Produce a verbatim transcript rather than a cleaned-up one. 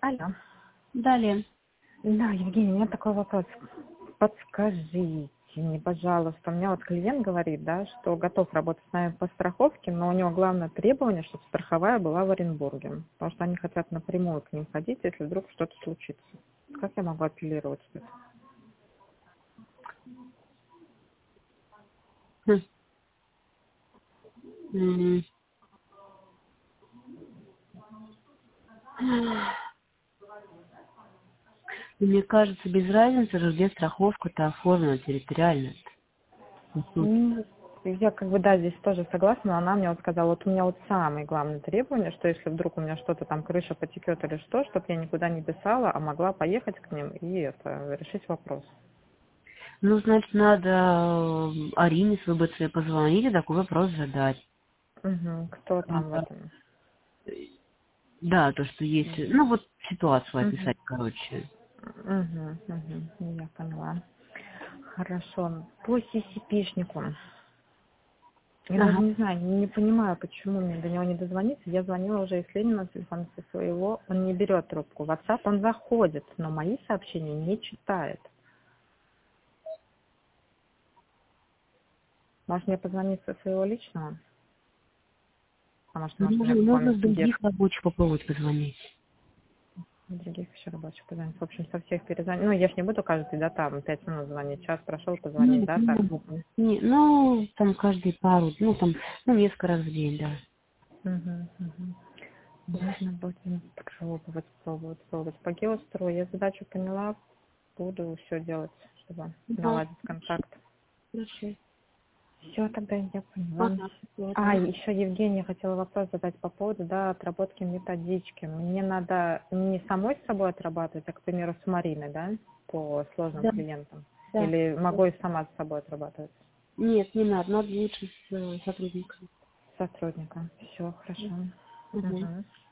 Алло. Далее. Да, Евгений, у меня такой вопрос. Подскажите мне, пожалуйста, у меня вот клиент говорит, да, что готов работать с нами по страховке, но у него главное требование, чтобы страховая была в Оренбурге, потому что они хотят напрямую к ним ходить, если вдруг что-то случится. Как я могу апеллировать это? Хм. М. Мне кажется, без разницы, где страховка-то оформлена территориально. Мгм. Ну, я как бы, да, здесь тоже согласна, но она мне вот сказала, вот у меня вот самое главное требование, что если вдруг у меня что-то там, крыша потекет или что, чтобы я никуда не писала, а могла поехать к ним и это, решить вопрос. Ну, значит, надо э, Арине с ВБЦ позвонить и такой вопрос задать. Угу. Кто А, там в этом? Да, то, что есть, ну вот ситуацию Угу. описать, короче. Угу. Угу. Я поняла. Хорошо. По сисипишнику. Я даже Ага. не знаю, не понимаю, почему мне до него не дозвониться. Я звонила уже из Ленина телефона со своего. Он не берет трубку. В WhatsApp он заходит, но мои сообщения не читает. Может, мне позвонить со своего личного? Потому что, может, у меня Можно, можно с какой-нибудь других субъект рабочих попробовать позвонить. других еще рабочих позвонить. В общем, со всех перезвонить. Ну, я ж не буду каждый, да, там, пять минут звонить. Час прошел, позвонить, Нет, да, не так? надо. Не, ну, там каждые пару, ну, там, ну, несколько раз в день, да. Угу, угу. Ладно, будем пробовать, пробовать, пробовать. По геострою я задачу поняла, буду все делать, чтобы Ага, наладить контакт. хорошо. Все, тогда я поняла. Ага, всё, А, да. еще Евгения хотела вопрос задать по поводу, да, отработки методички. Мне надо не самой с собой отрабатывать, а, к примеру, с Мариной, да, по сложным Да, клиентам? да. Или могу и сама с собой отрабатывать? Нет, не надо, надо лучше с э, сотрудником. Сотрудника. Все, хорошо. Угу. Угу.